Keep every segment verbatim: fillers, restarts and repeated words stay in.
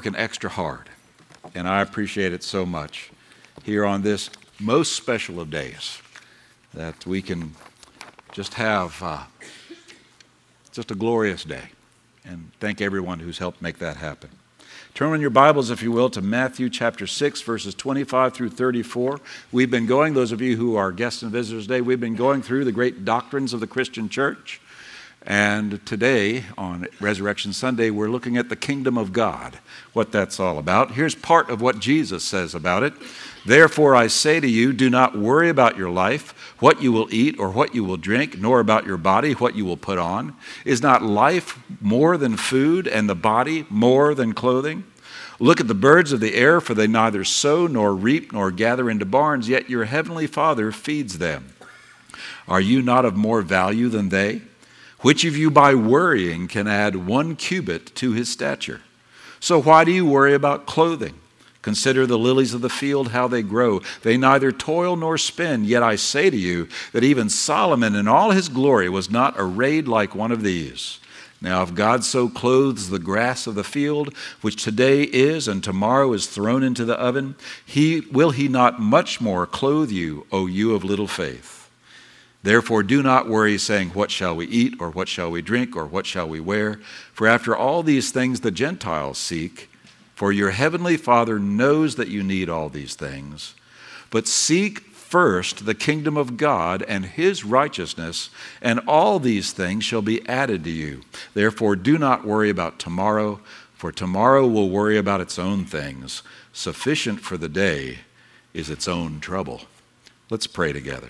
working extra hard, and I appreciate it so much here on this most special of days that we can just have uh, just a glorious day. And thank everyone who's helped make that happen. Turn in your Bibles, if you will, to Matthew chapter six, verses twenty-five through thirty-four. We've been going, those of you who are guests and visitors today, we've been going through the great doctrines of the Christian church. And today, on Resurrection Sunday, we're looking at the kingdom of God, what that's all about. Here's part of what Jesus says about it. Therefore, I say to you, do not worry about your life, what you will eat or what you will drink, nor about your body, what you will put on. Is not life more than food, and the body more than clothing? Look at the birds of the air, for they neither sow nor reap nor gather into barns, yet your heavenly Father feeds them. Are you not of more value than they? Which of you by worrying can add one cubit to his stature? So why do you worry about clothing? Consider the lilies of the field, how they grow. They neither toil nor spin. Yet I say to you that even Solomon in all his glory was not arrayed like one of these. Now if God so clothes the grass of the field, which today is and tomorrow is thrown into the oven, he, will he not much more clothe you, O you of little faith? Therefore do not worry, saying, what shall we eat, or what shall we drink, or what shall we wear? For after all these things the Gentiles seek. For your heavenly Father knows that you need all these things. But seek first the kingdom of God and his righteousness, and all these things shall be added to you. Therefore do not worry about tomorrow, for tomorrow will worry about its own things. Sufficient for the day is its own trouble. Let's pray together.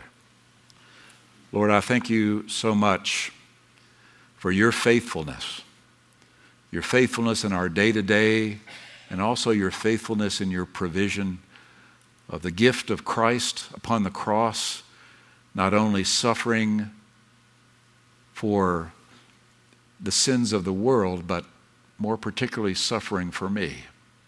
Lord, I thank you so much for your faithfulness, your faithfulness in our day-to-day, and also your faithfulness in your provision of the gift of Christ upon the cross, not only suffering for the sins of the world, but more particularly suffering for me.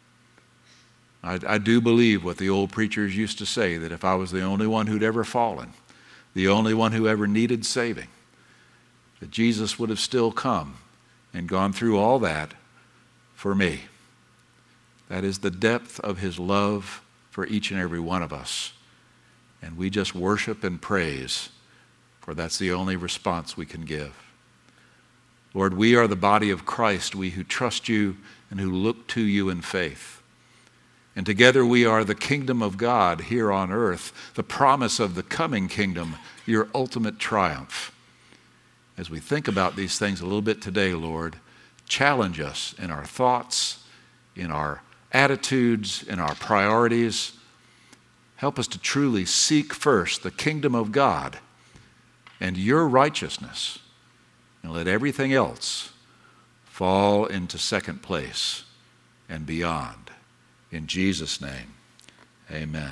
I, I do believe what the old preachers used to say, that if I was the only one who'd ever fallen, the only one who ever needed saving, that Jesus would have still come and gone through all that for me. That is the depth of his love for each and every one of us. And we just worship and praise, for that's the only response we can give. Lord, we are the body of Christ, we who trust you and who look to you in faith. And together we are the kingdom of God here on earth, the promise of the coming kingdom, your ultimate triumph. As we think about these things a little bit today, Lord, challenge us in our thoughts, in our attitudes, in our priorities. Help us to truly seek first the kingdom of God and your righteousness, and let everything else fall into second place and beyond. In Jesus' name, amen.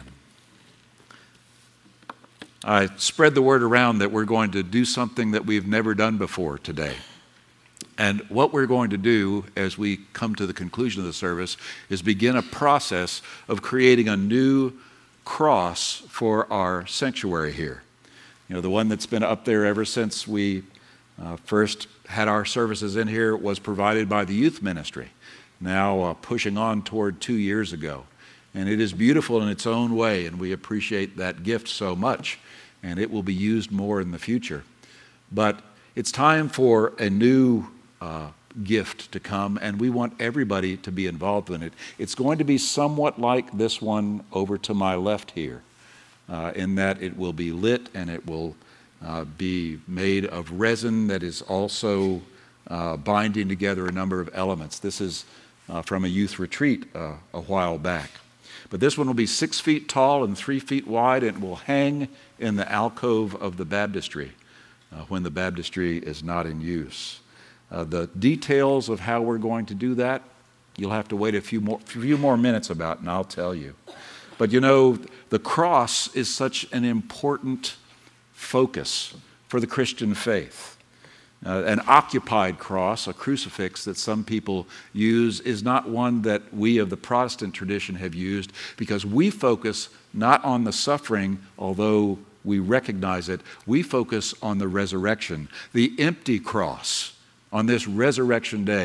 I spread the word around that we're going to do something that we've never done before today. And what we're going to do as we come to the conclusion of the service is begin a process of creating a new cross for our sanctuary here. You know, the one that's been up there ever since we uh, first had our services in here was provided by the youth ministry, now uh, pushing on toward two years ago. And it is beautiful in its own way, and we appreciate that gift so much, and it will be used more in the future. But it's time for a new Uh, gift to come, and we want everybody to be involved in it. It's going to be somewhat like this one over to my left here, uh, in that it will be lit and it will uh, be made of resin that is also uh, binding together a number of elements. This is uh, from a youth retreat uh, a while back. But this one will be six feet tall and three feet wide, and it will hang in the alcove of the baptistry uh, when the baptistry is not in use. Uh, the details of how we're going to do that, you'll have to wait a few more, few more minutes about, and I'll tell you. But you know, the cross is such an important focus for the Christian faith. Uh, an occupied cross, a crucifix that some people use, is not one that we of the Protestant tradition have used, because we focus not on the suffering, although we recognize it. We focus on the resurrection. The empty cross on this resurrection day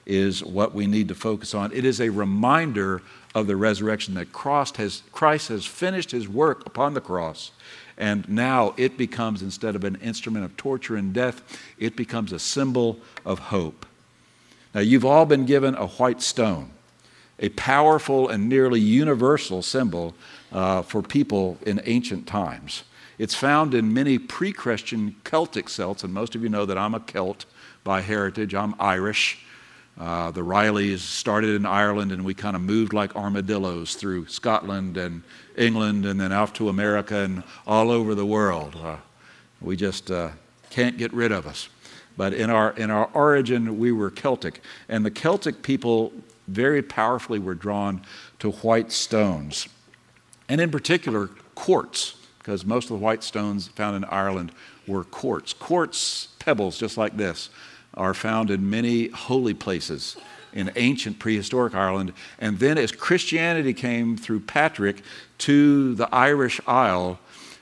is what we need to focus on. It is a reminder of the resurrection, that Christ has, Christ has finished his work upon the cross, and now it becomes, instead of an instrument of torture and death, it becomes a symbol of hope. Now, you've all been given a white stone, a powerful and nearly universal symbol uh, for people in ancient times. It's found in many pre-Christian Celtic Celts, and most of you know that I'm a Celt by heritage. I'm Irish. Uh, the Rileys started in Ireland, and we kind of moved like armadillos through Scotland and England and then out to America and all over the world. Uh, we just uh, can't get rid of us. But in our, in our origin, we were Celtic. And the Celtic people very powerfully were drawn to white stones. And in particular, quartz, because most of the white stones found in Ireland were quartz. Quartz pebbles, just like this, are found in many holy places in ancient prehistoric Ireland. And then as Christianity came through Patrick to the Irish Isle,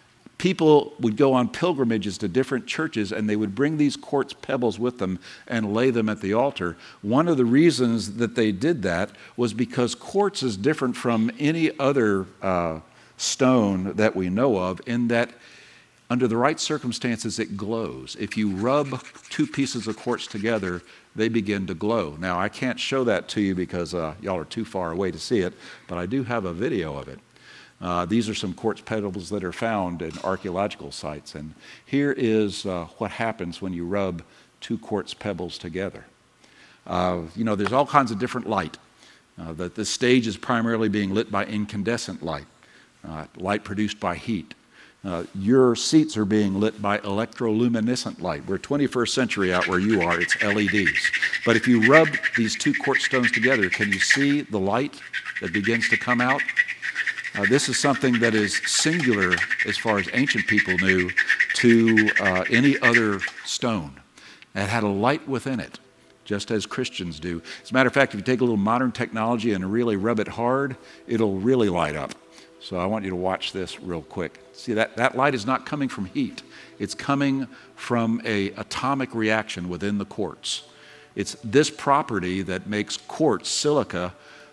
people would go on pilgrimages to different churches, and they would bring these quartz pebbles with them and lay them at the altar. One of the reasons that they did that was because quartz is different from any other uh, stone that we know of, in that under the right circumstances, it glows. If you rub two pieces of quartz together, they begin to glow. Now, I can't show that to you because uh, y'all are too far away to see it, but I do have a video of it. Uh, these are some quartz pebbles that are found in archaeological sites. And here is uh, what happens when you rub two quartz pebbles together. Uh, you know, there's all kinds of different light. Uh, the, the stage is primarily being lit by incandescent light, uh, light produced by heat. Uh, your seats are being lit by electroluminescent light. We're twenty-first century out where you are, it's L E Ds. But if you rub these two quartz stones together, can you see the light that begins to come out? Uh, this is something that is singular, as far as ancient people knew, to uh, any other stone. It had a light within it, just as Christians do. As a matter of fact, if you take a little modern technology and really rub it hard, it'll really light up. So I want you to watch this real quick. See, that, that light is not coming from heat. It's coming from an atomic reaction within the quartz. It's this property that makes quartz, silica,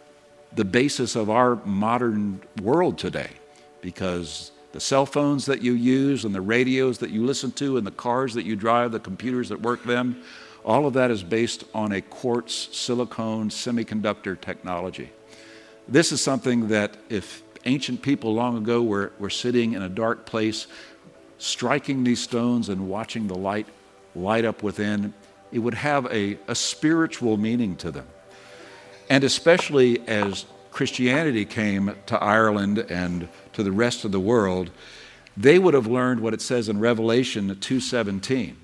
the basis of our modern world today, because the cell phones that you use and the radios that you listen to and the cars that you drive, the computers that work them, all of that is based on a quartz silicone semiconductor technology. This is something that if ancient people long ago were, were sitting in a dark place, striking these stones and watching the light light up within, it would have a, a spiritual meaning to them. And especially as Christianity came to Ireland and to the rest of the world, they would have learned what it says in Revelation two seventeen.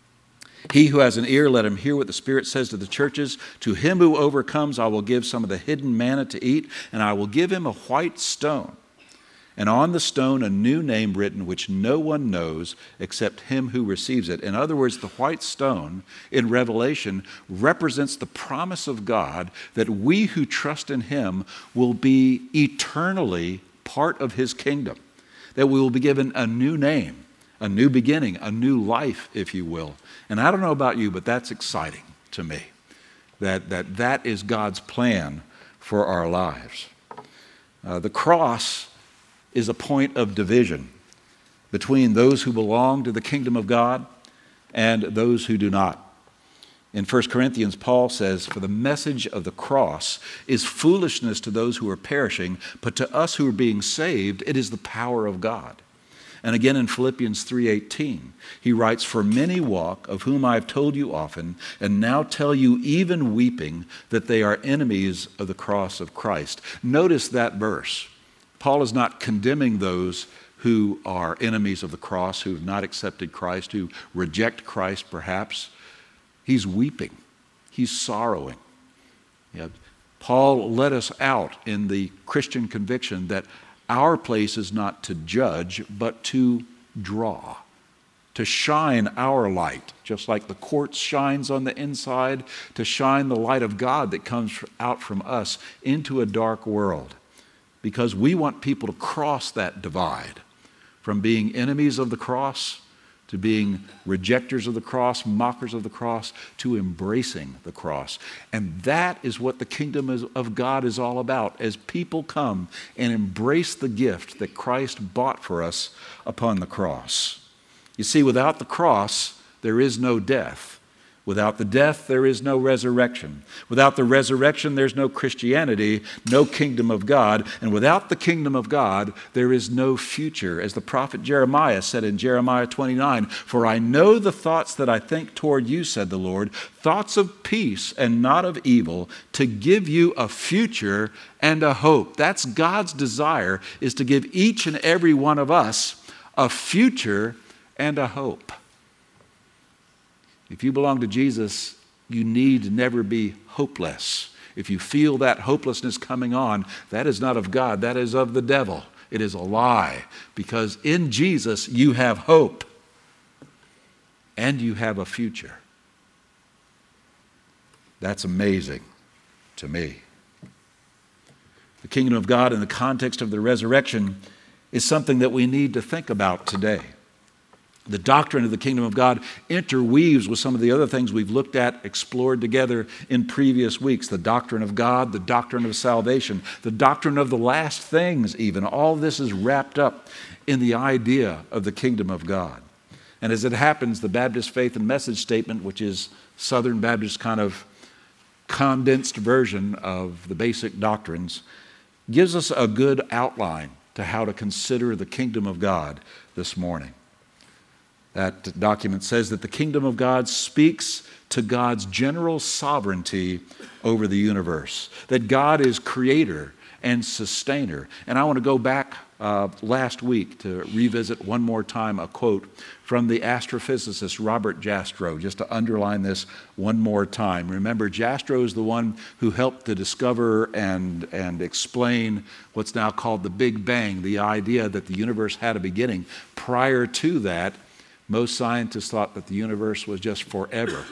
He who has an ear, let him hear what the Spirit says to the churches. To him who overcomes, I will give some of the hidden manna to eat, and I will give him a white stone, and on the stone a new name written, which no one knows except him who receives it. In other words, the white stone in Revelation represents the promise of God that we who trust in him will be eternally part of his kingdom, that we will be given a new name, a new beginning, a new life, if you will. And I don't know about you, but that's exciting to me, that that, that is God's plan for our lives. Uh, the cross is a point of division between those who belong to the kingdom of God and those who do not. In First Corinthians, Paul says, "For the message of the cross is foolishness to those who are perishing, but to us who are being saved, it is the power of God." And again in Philippians three eighteen, he writes, "For many walk, of whom I have told you often, and now tell you even weeping, that they are enemies of the cross of Christ." Notice that verse. Paul is not condemning those who are enemies of the cross, who have not accepted Christ, who reject Christ perhaps. He's weeping. He's sorrowing. Yeah. Paul let us out in the Christian conviction that our place is not to judge, but to draw, to shine our light, just like the quartz shines on the inside, to shine the light of God that comes out from us into a dark world. Because we want people to cross that divide from being enemies of the cross to being rejectors of the cross, mockers of the cross, to embracing the cross. And that is what the kingdom of God is all about, as people come and embrace the gift that Christ bought for us upon the cross. You see, without the cross, there is no death. Without the death, there is no resurrection. Without the resurrection, there's no Christianity, no kingdom of God. And without the kingdom of God, there is no future. As the prophet Jeremiah said in Jeremiah twenty-nine, "For I know the thoughts that I think toward you, said the Lord, thoughts of peace and not of evil, to give you a future and a hope." That's God's desire, is to give each and every one of us a future and a hope. If you belong to Jesus, you need never be hopeless. If you feel that hopelessness coming on, that is not of God, that is of the devil. It is a lie, because in Jesus you have hope and you have a future. That's amazing to me. The kingdom of God in the context of the resurrection is something that we need to think about today. The doctrine of the kingdom of God interweaves with some of the other things we've looked at, explored together in previous weeks. The doctrine of God, the doctrine of salvation, the doctrine of the last things even. All this is wrapped up in the idea of the kingdom of God. And as it happens, the Baptist Faith and Message Statement, which is Southern Baptist kind of condensed version of the basic doctrines, gives us a good outline to how to consider the kingdom of God this morning. That document says that the kingdom of God speaks to God's general sovereignty over the universe, that God is creator and sustainer. And I want to go back uh, last week to revisit one more time a quote from the astrophysicist Robert Jastrow, just to underline this one more time. Remember, Jastrow is the one who helped to discover and, and explain what's now called the Big Bang, the idea that the universe had a beginning. Prior to that, most scientists thought that the universe was just forever.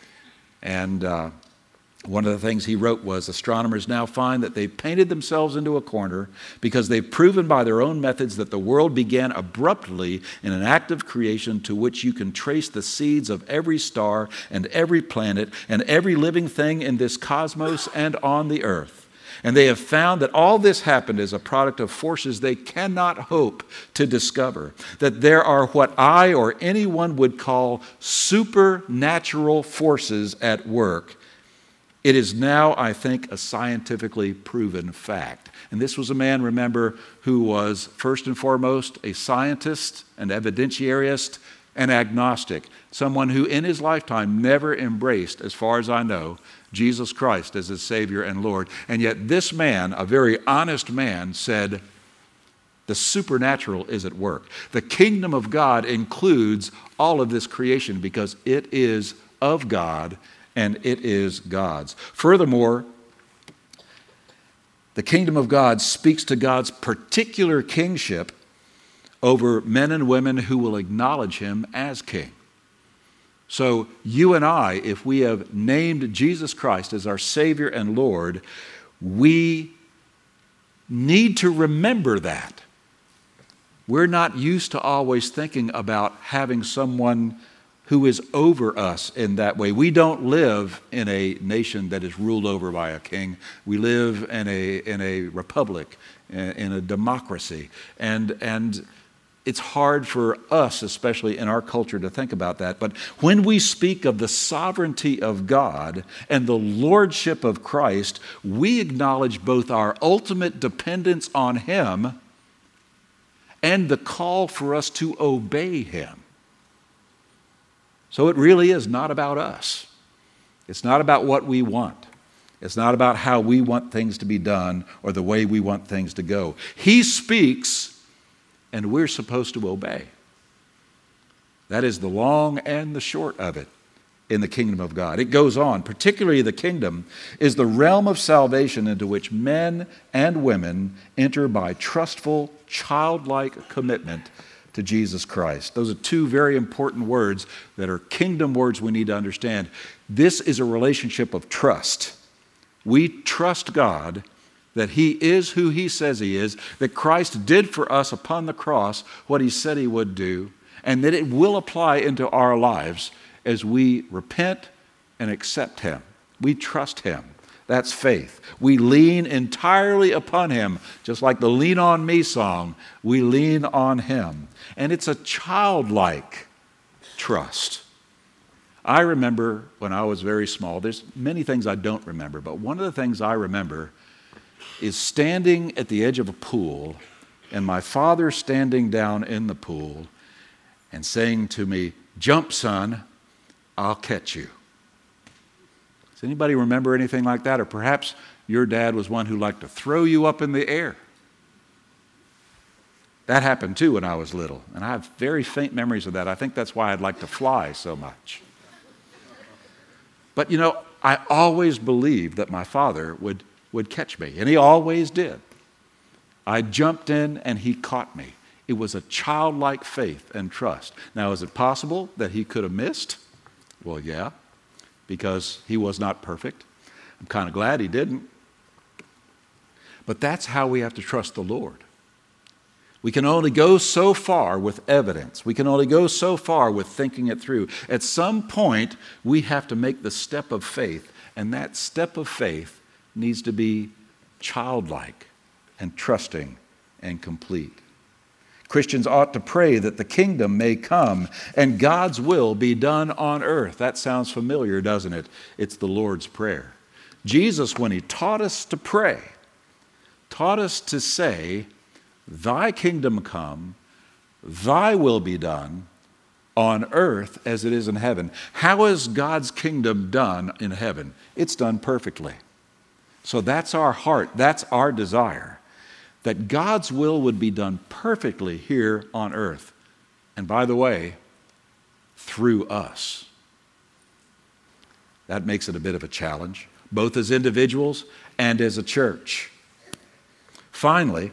And uh, one of the things he wrote was, astronomers now find that they've painted themselves into a corner because they've proven by their own methods that the world began abruptly in an act of creation to which you can trace the seeds of every star and every planet and every living thing in this cosmos and on the earth. And they have found that all this happened as a product of forces they cannot hope to discover. That there are what I or anyone would call supernatural forces at work. It is now, I think, a scientifically proven fact. And this was a man, remember, who was first and foremost a scientist, an evidentiarist, an agnostic. Someone who in his lifetime never embraced, as far as I know, Jesus Christ as his Savior and Lord. And yet this man, a very honest man, said, the supernatural is at work. The kingdom of God includes all of this creation because it is of God and it is God's. Furthermore, the kingdom of God speaks to God's particular kingship over men and women who will acknowledge him as king. So you and I, if we have named Jesus Christ as our Savior and Lord, we need to remember that. We're not used to always thinking about having someone who is over us in that way. We don't live in a nation that is ruled over by a king. We live in a in a republic, in a democracy, and and it's hard for us, especially in our culture, to think about that. But when we speak of the sovereignty of God and the lordship of Christ, we acknowledge both our ultimate dependence on him and the call for us to obey him. So it really is not about us. It's not about what we want. It's not about how we want things to be done or the way we want things to go. He speaks, and we're supposed to obey. That is the long and the short of it in the kingdom of God. It goes on. Particularly the kingdom is the realm of salvation into which men and women enter by trustful, childlike commitment to Jesus Christ. Those are two very important words that are kingdom words we need to understand. This is a relationship of trust. We trust God that he is who he says he is, that Christ did for us upon the cross what he said he would do, and that it will apply into our lives as we repent and accept him. We trust him. That's faith. We lean entirely upon him, just like the Lean On Me song. We lean on him. And it's a childlike trust. I remember when I was very small, there's many things I don't remember, but one of the things I remember is standing at the edge of a pool and my father standing down in the pool and saying to me, "Jump, son, I'll catch you." Does anybody remember anything like that? Or perhaps your dad was one who liked to throw you up in the air. That happened too when I was little, and I have very faint memories of that. I think that's why I'd like to fly so much. But you know, I always believed that my father would, would catch me, and he always did. I jumped in and he caught me. It was a childlike faith and trust. Now, is it possible that he could have missed? Well, yeah, because he was not perfect. I'm kind of glad he didn't. But that's how we have to trust the Lord. We can only go so far with evidence. We can only go so far with thinking it through. At some point, we have to make the step of faith, and that step of faith needs to be childlike and trusting and complete. Christians ought to pray that the kingdom may come and God's will be done on earth. That sounds familiar, doesn't it? It's the Lord's Prayer. Jesus, when he taught us to pray, taught us to say, "Thy kingdom come, thy will be done on earth as it is in heaven." How is God's kingdom done in heaven? It's done perfectly. So that's our heart, that's our desire, that God's will would be done perfectly here on earth. And by the way, through us. That makes it a bit of a challenge, both as individuals and as a church. Finally,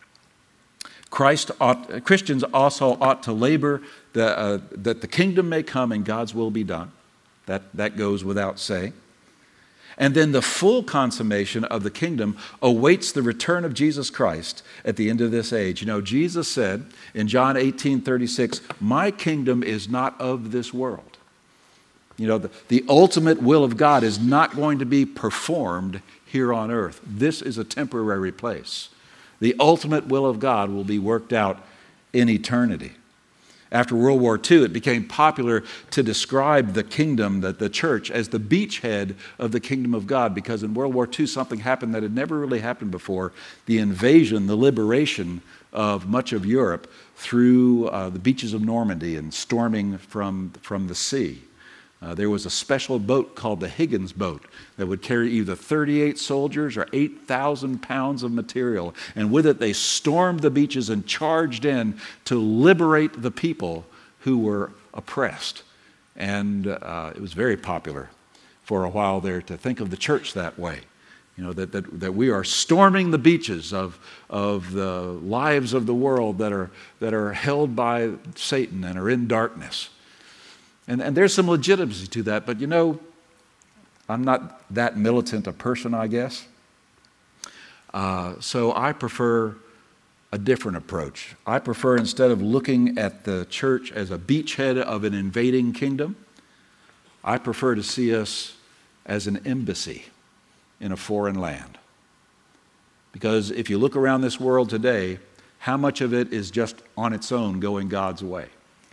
Christ ought, Christians also ought to labor the, uh, that the kingdom may come and God's will be done. That, that goes without saying. And then the full consummation of the kingdom awaits the return of Jesus Christ at the end of this age. You know, Jesus said in John eighteen thirty-six, "My kingdom is not of this world." You know, the, the ultimate will of God is not going to be performed here on earth. This is a temporary place. The ultimate will of God will be worked out in eternity. After World War Two, it became popular to describe the kingdom, the, the church, as the beachhead of the kingdom of God, because in World War Two, something happened that had never really happened before. The invasion, the liberation of much of Europe through uh, the beaches of Normandy and storming from, from the sea. Uh, there was a special boat called the Higgins boat that would carry either thirty-eight soldiers or eight thousand pounds of material. And with it, they stormed the beaches and charged in to liberate the people who were oppressed. And uh, it was very popular for a while there to think of the church that way. You know, that, that, that we are storming the beaches of, of the lives of the world that are, that are held by Satan and are in darkness. And, and there's some legitimacy to that, but you know, I'm not that militant a person, I guess. Uh, so I prefer a different approach. I prefer, instead of looking at the church as a beachhead of an invading kingdom, I prefer to see us as an embassy in a foreign land. Because if you look around this world today, how much of it is just on its own going God's way?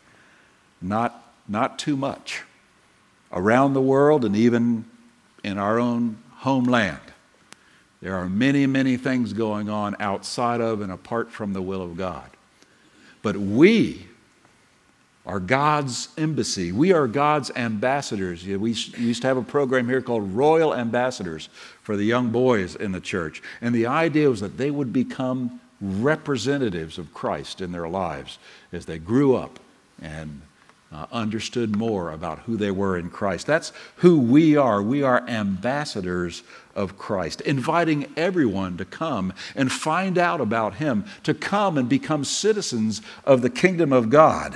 Not Not too much. Around the world and even in our own homeland, there are many, many things going on outside of and apart from the will of God. But we are God's embassy. We are God's ambassadors. We used to have a program here called Royal Ambassadors for the young boys in the church. And the idea was that they would become representatives of Christ in their lives as they grew up and Uh, understood more about who they were in Christ. That's who we are. We are ambassadors of Christ, inviting everyone to come and find out about him, to come and become citizens of the kingdom of God.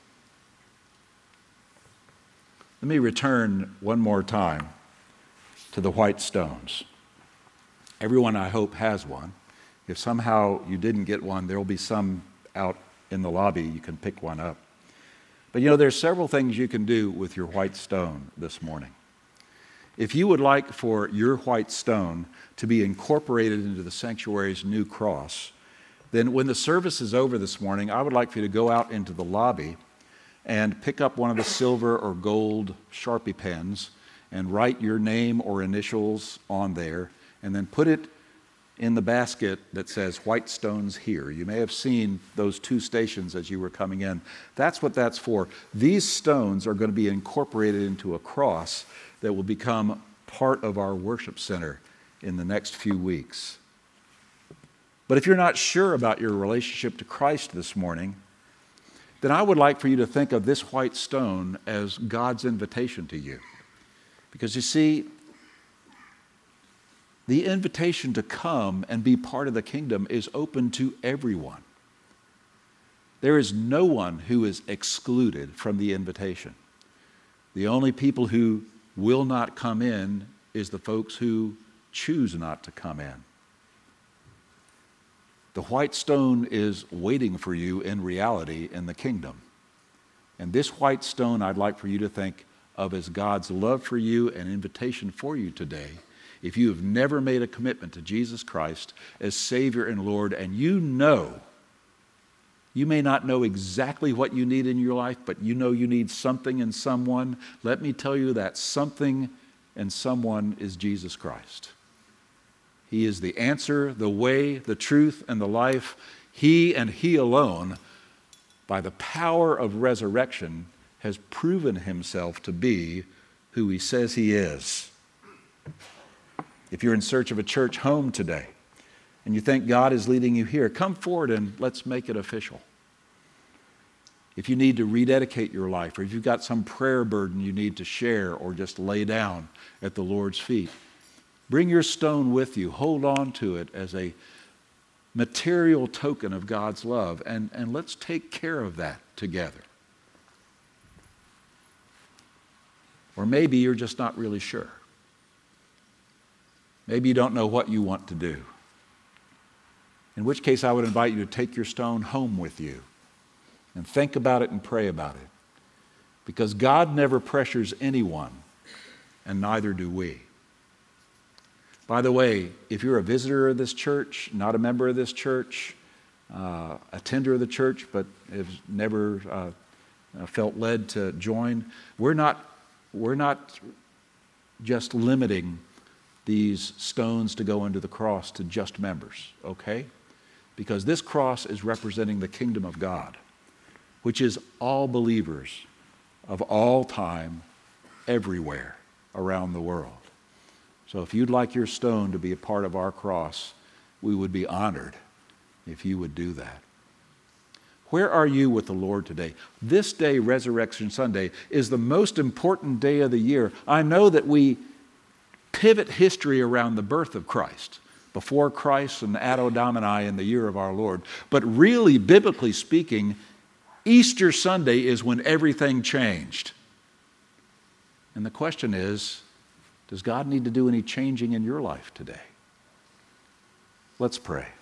Let me return one more time to the white stones. Everyone, I hope, has one. If somehow you didn't get one, there will be some out in the lobby. You can pick one up. But you know, there's several things you can do with your white stone this morning. If you would like for your white stone to be incorporated into the sanctuary's new cross, then when the service is over this morning, I would like for you to go out into the lobby and pick up one of the silver or gold Sharpie pens and write your name or initials on there, and then put it in the basket that says White Stones Here. You may have seen those two stations as you were coming in. That's what that's for. These stones are going to be incorporated into a cross that will become part of our worship center in the next few weeks. But if you're not sure about your relationship to Christ this morning, then I would like for you to think of this white stone as God's invitation to you. Because you see, the invitation to come and be part of the kingdom is open to everyone. There is no one who is excluded from the invitation. The only people who will not come in is the folks who choose not to come in. The white stone is waiting for you in reality in the kingdom. And this white stone I'd like for you to think of as God's love for you and invitation for you today. If you have never made a commitment to Jesus Christ as Savior and Lord, and you know, you may not know exactly what you need in your life, but you know you need something in someone, let me tell you that something and someone is Jesus Christ. He is the answer, the way, the truth, and the life. He and He alone, by the power of resurrection, has proven Himself to be who He says He is. If you're in search of a church home today and you think God is leading you here, come forward and let's make it official. If you need to rededicate your life, or if you've got some prayer burden you need to share or just lay down at the Lord's feet, bring your stone with you. Hold on to it as a material token of God's love, and, and let's take care of that together. Or maybe you're just not really sure. Maybe you don't know what you want to do. In which case, I would invite you to take your stone home with you and think about it and pray about it. Because God never pressures anyone, and neither do we. By the way, if you're a visitor of this church, not a member of this church, uh, attender of the church, but have never uh, felt led to join, we're not, we're not just limiting these stones to go into the cross to just members, okay? Because this cross is representing the kingdom of God, which is all believers of all time, everywhere around the world. So if you'd like your stone to be a part of our cross, we would be honored if you would do that. Where are you with the Lord today? This day, Resurrection Sunday, is the most important day of the year. I know that we pivot history around the birth of Christ, before Christ and Anno Domini in the year of our Lord. But really, biblically speaking, Easter Sunday is when everything changed. And the question is, does God need to do any changing in your life today? Let's pray.